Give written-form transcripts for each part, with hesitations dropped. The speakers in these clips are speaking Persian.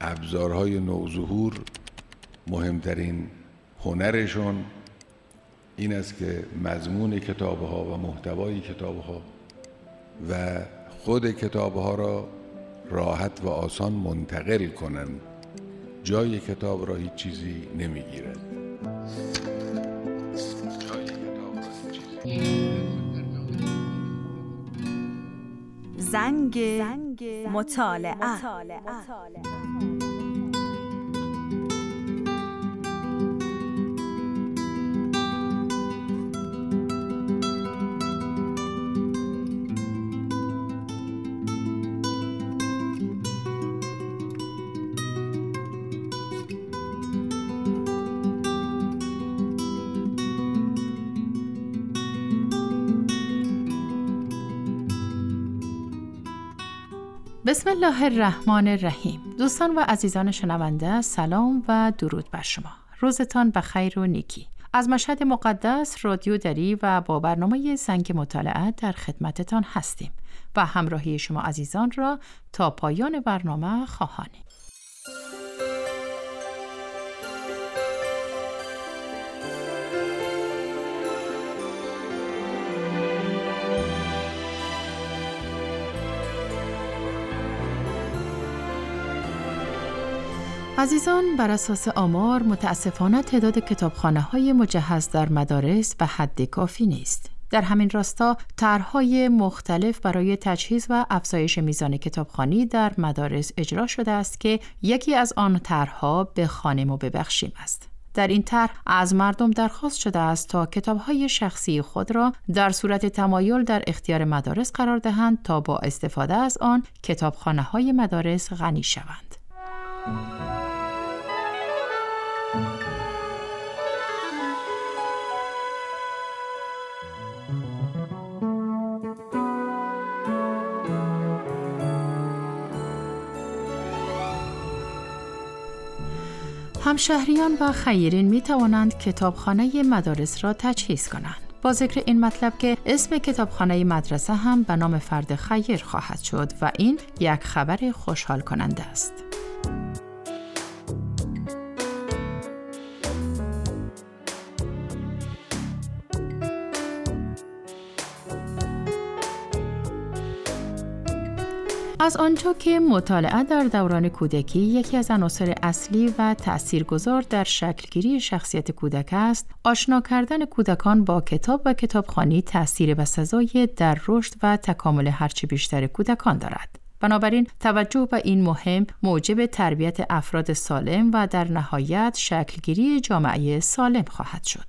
ابزارهای نوظهور مهمترین هنرشون این است که مضمون کتاب‌ها و محتوای کتاب‌ها و خود کتاب‌ها را راحت و آسان منتقل کنند. جای کتاب را هیچ چیزی نمیگیرد. زنگ مطالعه. بسم الله الرحمن الرحیم. دوستان و عزیزان شنونده، سلام و درود بر شما. روزتان بخیر و نیکی. از مشهد مقدس رادیو دری و با برنامه زنگ مطالعه در خدمتتان هستیم و همراهی شما عزیزان را تا پایان برنامه خواهانیم. عزیزان، بر اساس آمار متاسفانه تعداد کتابخانه‌های مجهز در مدارس به حد کافی نیست. در همین راستا طرح‌های مختلف برای تجهیز و افزایش میزان کتابخوانی در مدارس اجرا شده است که یکی از آن طرح‌ها بخوانیم و ببخشیم است. در این طرح از مردم درخواست شده است تا کتاب‌های شخصی خود را در صورت تمایل در اختیار مدارس قرار دهند تا با استفاده از آن کتابخانه‌های مدارس غنی شوند. همشهریان و خیرین می توانند کتابخانه مدارس را تجهیز کنند. با ذکر این مطلب که اسم کتابخانه مدرسه هم به نام فرد خیر خواهد شد و این یک خبر خوشحال کننده است. از آنجا که مطالعه در دوران کودکی یکی از عناصر اصلی و تأثیرگذار در شکلگیری شخصیت کودک است، آشنا کردن کودکان با کتاب و کتابخوانی تأثیر بسزای در رشد و تکامل هرچه بیشتر کودکان دارد. بنابراین توجه به این مهم موجب تربیت افراد سالم و در نهایت شکلگیری جامعه سالم خواهد شد.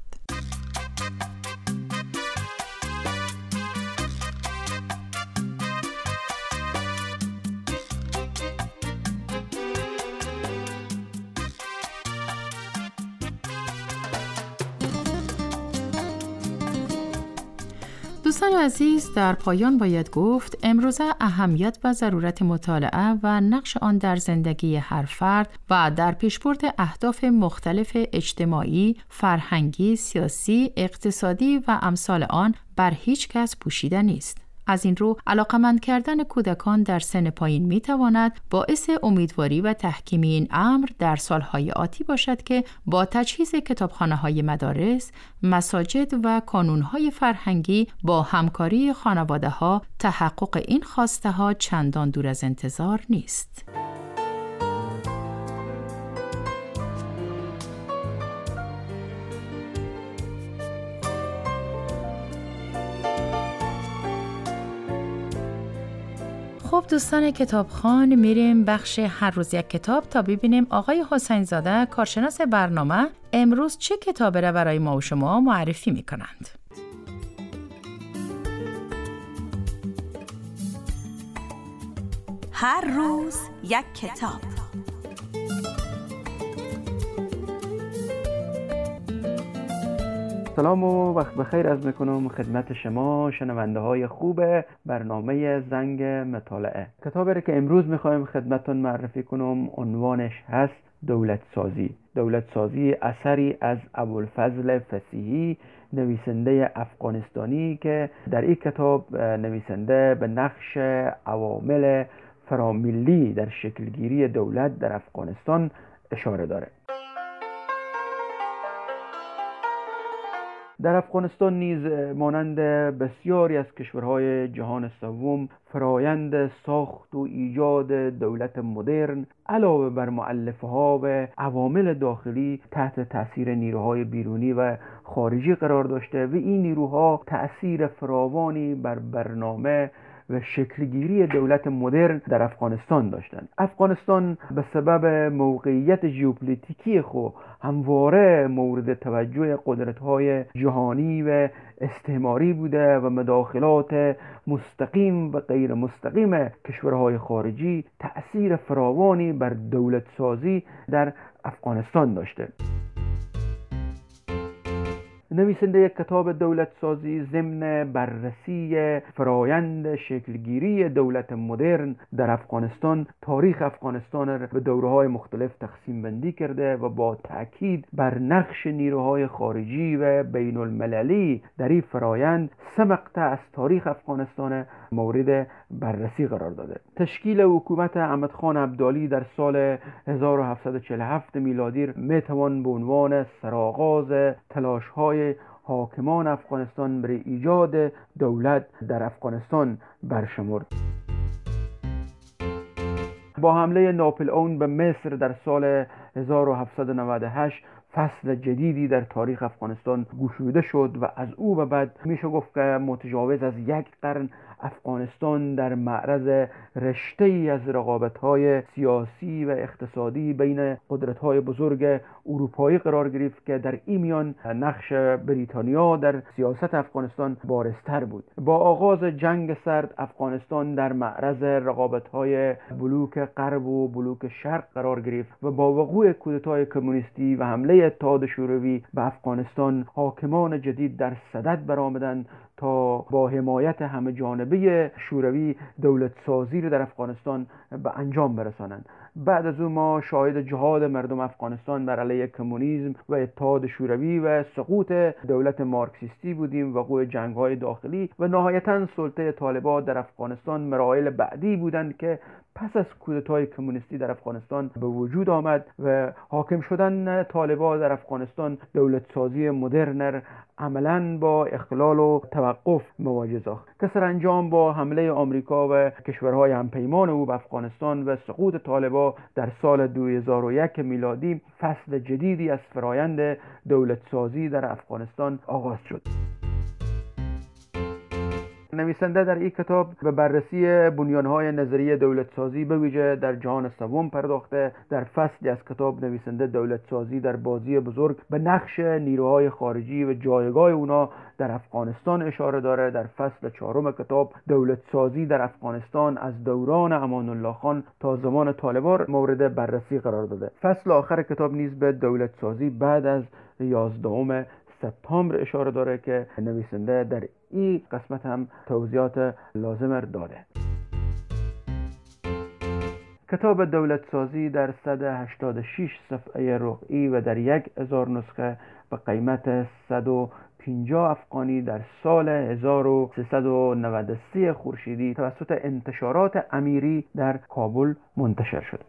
دوستان عزیز، در پایان باید گفت امروزه اهمیت و ضرورت مطالعه و نقش آن در زندگی هر فرد و در پیشبرد اهداف مختلف اجتماعی، فرهنگی، سیاسی، اقتصادی و امثال آن بر هیچ کس پوشیده نیست. از این رو علاقمند کردن کودکان در سن پایین می تواند باعث امیدواری و تحکیم این امر در سالهای آتی باشد که با تجهیز کتابخانه‌های مدارس، مساجد و کانون‌های فرهنگی با همکاری خانواده‌ها تحقق این خواسته‌ها چندان دور از انتظار نیست. خب دوستان کتابخوان، میریم بخش هر روز یک کتاب تا ببینیم آقای حسین زاده کارشناس برنامه امروز چه کتابی را برای ما و شما معرفی میکنند. هر روز یک کتاب. سلام و وقت بخیر عرض میکنم خدمت شما شنونده های خوب برنامه زنگ مطالعه. کتابی که امروز میخوایم خدمتتون معرفی کنم عنوانش هست دولت سازی اثری از ابوالفضل فصیحی، نویسنده افغانستانی که در این کتاب نویسنده به نقش عوامل فرامیلی در شکلگیری دولت در افغانستان اشاره داره. در افغانستان نیز مانند بسیاری از کشورهای جهان سوم فرایند ساخت و ایجاد دولت مدرن علاوه بر مؤلفه‌ها و عوامل داخلی تحت تأثیر نیروهای بیرونی و خارجی قرار داشته و این نیروها تأثیر فراوانی بر برنامه و شکلگیری دولت مدرن در افغانستان داشتند. افغانستان به سبب موقعیت ژئوپلیتیکی خود همواره مورد توجه قدرت‌های جهانی و استعماری بوده و مداخلات مستقیم و غیر مستقیم کشورهای خارجی تأثیر فراوانی بر دولت سازی در افغانستان داشته. نویسنده یک کتاب دولت سازی ضمن بررسی فرایند شکلگیری دولت مدرن در افغانستان تاریخ افغانستان را به دوره‌های مختلف تقسیم بندی کرده و با تأکید بر نقش نیروهای خارجی و بین المللی در این فرایند 3 مقطع از تاریخ افغانستان مورد بررسی قرار داده. تشکیل حکومت احمد خان ابدالی در سال 1747 میلادی میتوان به عنوان سرآغاز تلاش‌های حاکمان افغانستان برای ایجاد دولت در افغانستان برشمرد. با حمله ناپلئون به مصر در سال 1798 فصل جدیدی در تاریخ افغانستان گشوده شد و از او به بعد میشه گفت که متجاوز از 1 قرن افغانستان در معرض رشته‌ای از رقابت‌های سیاسی و اقتصادی بین قدرت‌های بزرگ اروپایی قرار گرفت که در این میان نقش بریتانیا در سیاست افغانستان بارزتر بود. با آغاز جنگ سرد افغانستان در معرض رقابت‌های بلوک غرب و بلوک شرق قرار گرفت و با وقوع کودتای کمونیستی و حمله اتحاد شوروی به افغانستان حاکمان جدید در صدد برآمدند تا با حمایت همه جانبه شوروی دولت سازی را در افغانستان به انجام برسانند. بعد از او ما شاهد جهاد مردم افغانستان بر علیه کمونیسم و اتحاد شوروی و سقوط دولت مارکسیستی بودیم، وقوع جنگ‌های داخلی و نهایتاً سلطه طالبان در افغانستان مراحل بعدی بودند که پس از کودتای کمونیستی در افغانستان به وجود آمد و حاکم شدن طالبان در افغانستان دولت سازی مدرن عملاً با اختلال و توقف مواجه ساخت که سرانجام با حمله آمریکا و کشورهای همپیمان او به افغانستان و سقوط طالبان در سال 2001 میلادی فصل جدیدی از فرایند دولت سازی در افغانستان آغاز شد. نویسنده در این کتاب به بررسی بنیان‌های نظریه دولت سازی به ویژه در جهان سوم پرداخته. در فصلی از کتاب نویسنده دولت سازی در بازی بزرگ به نقش نیروهای خارجی و جایگاه اونا در افغانستان اشاره داره. در فصل 4 کتاب دولت سازی در افغانستان از دوران امان الله خان تا زمان طالبان مورد بررسی قرار داده. فصل آخر کتاب نیز به دولت سازی بعد از 11 سپتامبر اشاره داره که نویسنده در این قسمت هم توضیحات لازم داده. کتاب دولت سازی در 186 صفحه رقعی و در 1000 نسخه به قیمت 150 افغانی در سال 1393 خورشیدی توسط انتشارات امیری در کابل منتشر شد.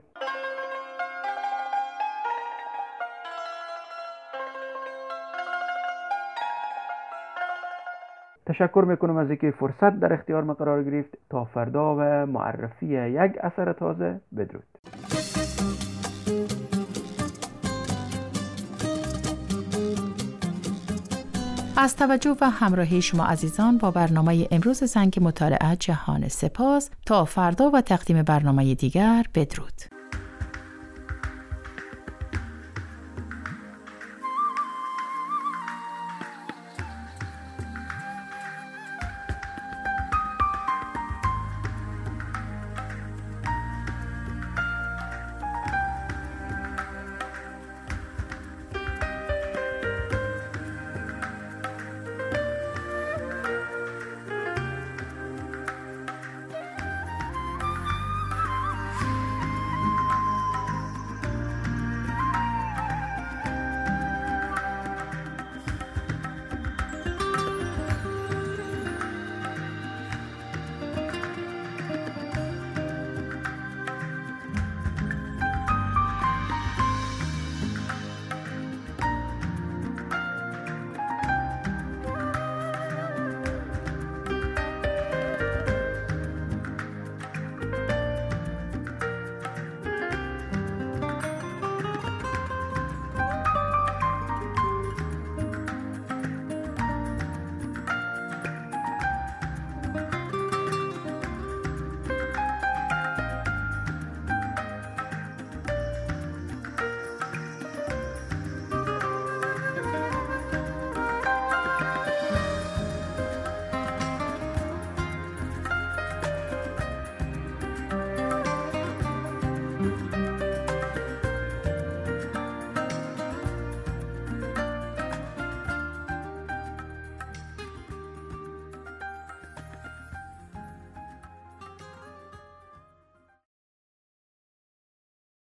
تشکر میکنم از اینکه فرصت در اختیار ما قرار گرفت. تا فردا و معرفی یک اثر تازه. بدرود. از توجه و همراهی شما عزیزان با برنامه امروز زنگ مطالعه جهان سپاس. تا فردا و تقدیم برنامه دیگر. بدرود.